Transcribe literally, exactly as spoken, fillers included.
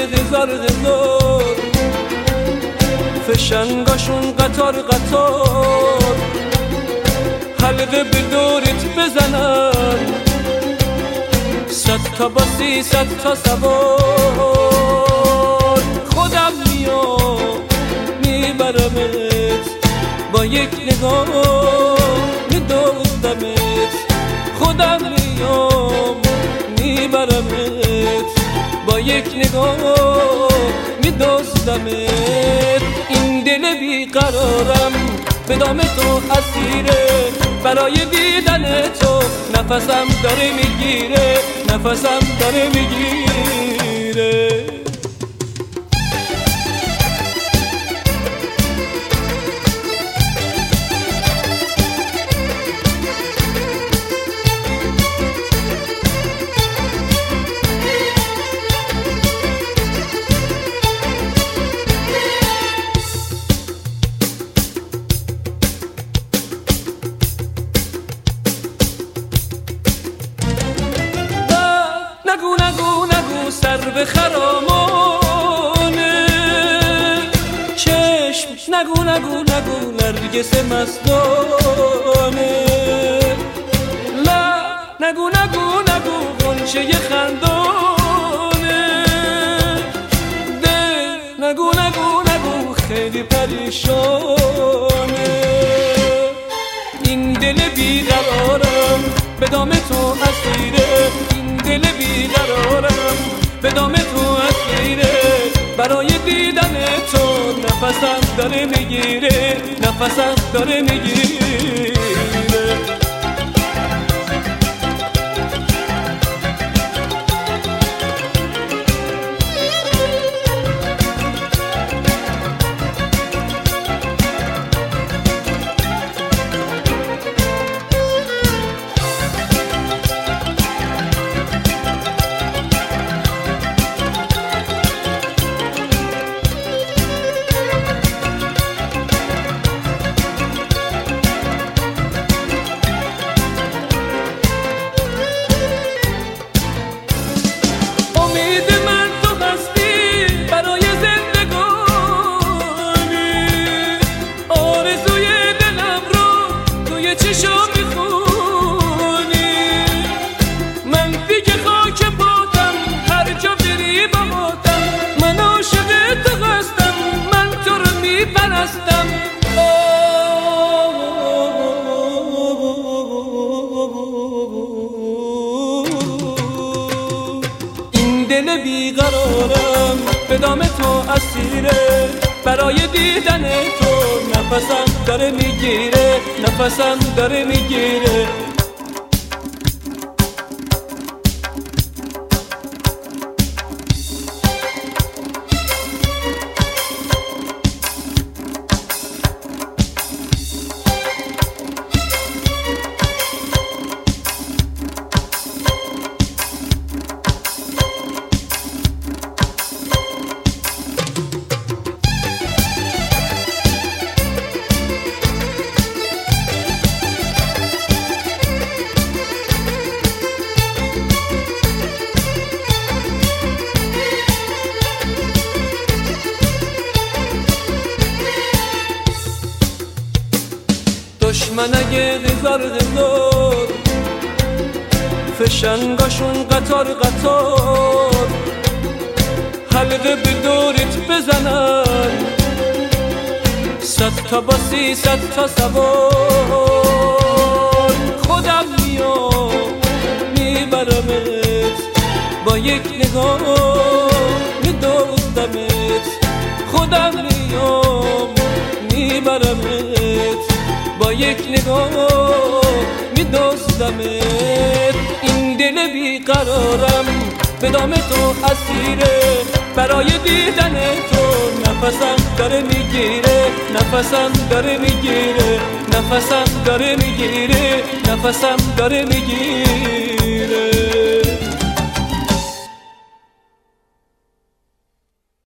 هزار هزار فشنگاشون قطار قطار حلقه به دورت بزنن صد تا با سی صد تا سوار خودم میام میبرمت با یک نگاه میدوزدمت خودم میام میبرمت با یک نگاه میدوزدمت این دل بیقرارم به دام تو اسیره برای دیدن تو نفسم داره میگیره نفسم داره میگیره نگو نگو نگو سر به خرامانه چشم نگو نگو نگو نرگس مستانه لا نگو نگو نگو غنچه خندانه ده نگو نگو نگو خیلی پریشانه این دل بیقرارم به دام تو اسیره این دل بیقرارم به دام تو اسیره برای دیدن تو نفسم داره میگیره نفسم داره میگیره دل بیقرارم به دام تو اسیره برای دیدن تو نفسم داره میگیره نفسم داره میگیره دشمن اگه هزار هزار فشنگاشون قطار قطار حلقه به دورت بزنن صد تا با سی صد تا سوار خودم میام میبرمت با یک نگاه میدوزدمت خودم میام میبرمت با یک نگاه میدوزدمت این دل بیقرارم به دام تو اسیره برای دیدن تو نفسم داره میگیره نفسم داره میگیره نفسم داره میگیره نفسم داره میگیره